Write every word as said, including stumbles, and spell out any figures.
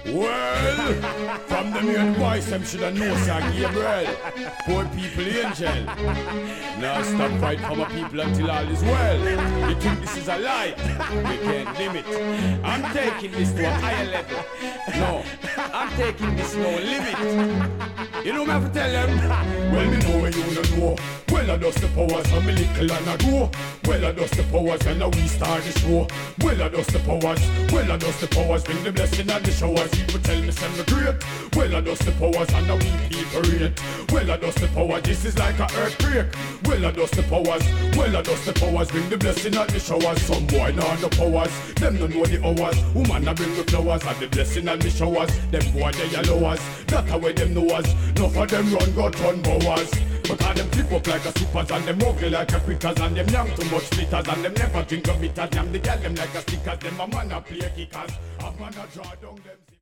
Well, from the main voice, them shoulda know Sir Gabriel. Poor people angel. Now stop fight for my people until all is well. You think this is a lie? We can't limit. I'm taking this to a higher level. No, I'm taking this no limit. You know me have to tell them? Well, me know where you don't know. Well, I dust the powers from me little and I go. Well, I dust the powers and now we start the show. Well, I dust the powers. Well, I dust the powers. Bring the blessing and the showers. People tell me send me great. Well, I dust the powers and now we people rate. Well, I dust the power. This is like a earthquake. Well, I dust the powers. Well, I dust the powers. Bring the blessing and the showers. Some boy know the powers. Them don't know the hours. Woman I bring the flowers and the blessing and the showers. Them boy they yellowers. That's how them know us. No for them run got on bowers. Because them flip up like a supers and them walk like a quitters and them young too much splitters and them never drink a bitters. Them they get them like a stickers. Them a man a play kickers. A man a draw down them.